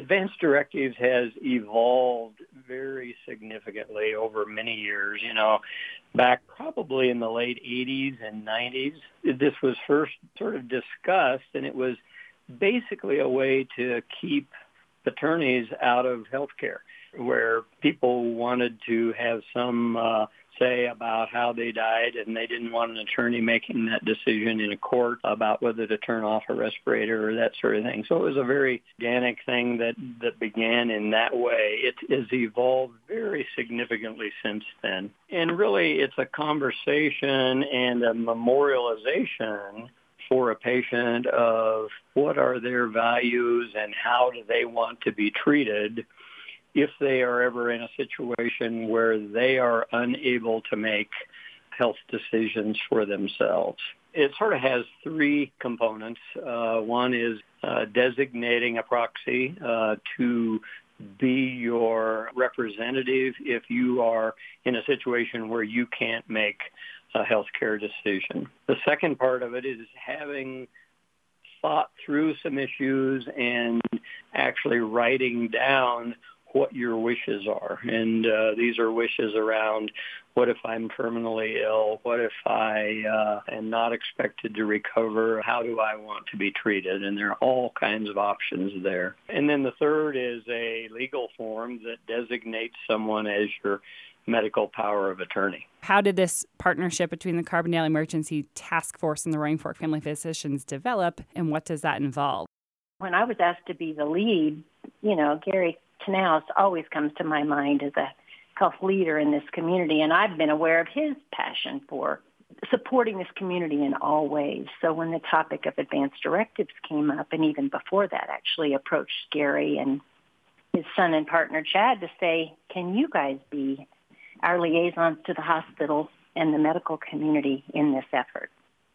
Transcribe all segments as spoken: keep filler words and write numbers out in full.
Advance directives has evolved very significantly over many years. You know, back probably in the late eighties and nineties, this was first sort of discussed, and it was basically a way to keep attorneys out of healthcare, where people wanted to have some uh, say about how they died, and they didn't want an attorney making that decision in a court about whether to turn off a respirator or that sort of thing. So it was a very organic thing that, that began in that way. It has evolved very significantly since then. And really, it's a conversation and a memorialization for a patient of what are their values and how do they want to be treated if they are ever in a situation where they are unable to make health decisions for themselves. It sort of has three components. Uh, one is uh, designating a proxy uh, to be your representative if you are in a situation where you can't make a healthcare decision. The second part of it is having thought through some issues and actually writing down what your wishes are. And uh, these are wishes around, what if I'm terminally ill? What if I uh, am not expected to recover? How do I want to be treated? And there are all kinds of options there. And then the third is a legal form that designates someone as your medical power of attorney. How did this partnership between the Carbondale Emergency Task Force and the Roaring Fork Family Physicians develop, and what does that involve? When I was asked to be the lead, you know, Gary Knauss always comes to my mind as a health leader in this community, and I've been aware of his passion for supporting this community in all ways. So when the topic of advance directives came up, and even before that, actually approached Gary and his son and partner Chad to say, can you guys be our liaisons to the hospital and the medical community in this effort?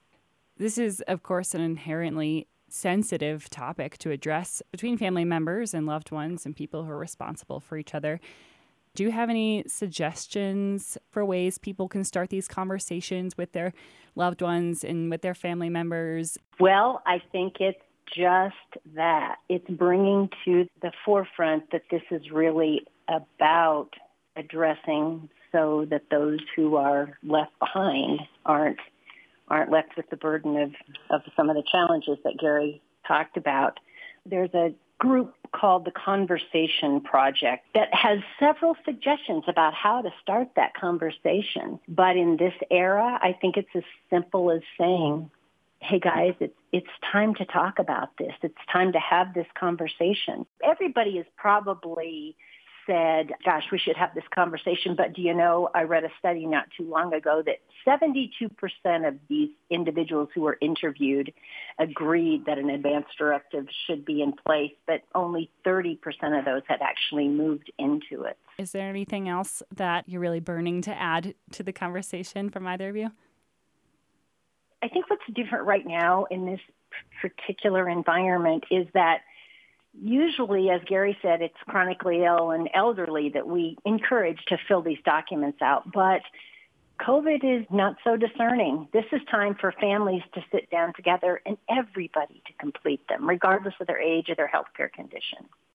This is, of course, an inherently sensitive topic to address between family members and loved ones and people who are responsible for each other. Do you have any suggestions for ways people can start these conversations with their loved ones and with their family members? Well, I think it's just that. It's bringing to the forefront that this is really about addressing so that those who are left behind aren't aren't left with the burden of, of some of the challenges that Gary talked about. There's a group called the Conversation Project that has several suggestions about how to start that conversation. But in this era, I think it's as simple as saying, hey guys, it's, it's time to talk about this. It's time to have this conversation. Everybody has probably said, gosh, we should have this conversation. But do you know, I read a study not too long ago that seventy-two percent of these individuals who were interviewed agreed that an advance directive should be in place, but only thirty percent of those had actually moved into it. Is there anything else that you're really burning to add to the conversation from either of you? I think what's different right now in this particular environment is that usually, as Gary said, it's chronically ill and elderly that we encourage to fill these documents out. But COVID is not so discerning. This is time for families to sit down together and everybody to complete them, regardless of their age or their healthcare condition.